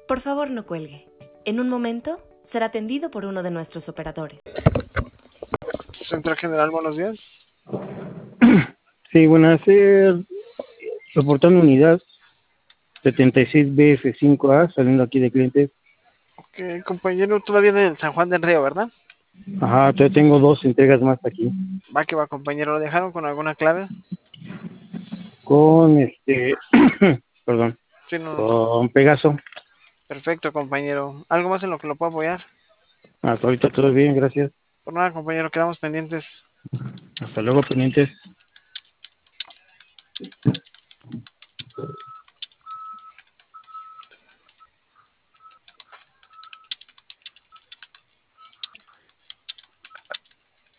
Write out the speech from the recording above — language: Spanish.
Por favor, no cuelgue. En un momento será atendido por uno de nuestros operadores. Central General, buenos días. Sí, buenas, reportando unidad 76BF5A, saliendo aquí de clientes. Ok, compañero, todavía en San Juan del Río, ¿verdad? Ajá, todavía tengo dos entregas más aquí. Va que va, compañero. ¿Lo dejaron con alguna clave? Con perdón, Sí, no, no. con Pegaso. Perfecto, compañero. ¿Algo más en lo que lo puedo apoyar? Hasta ahorita todo bien, gracias. Por nada, compañero, quedamos pendientes. Hasta luego, pendientes.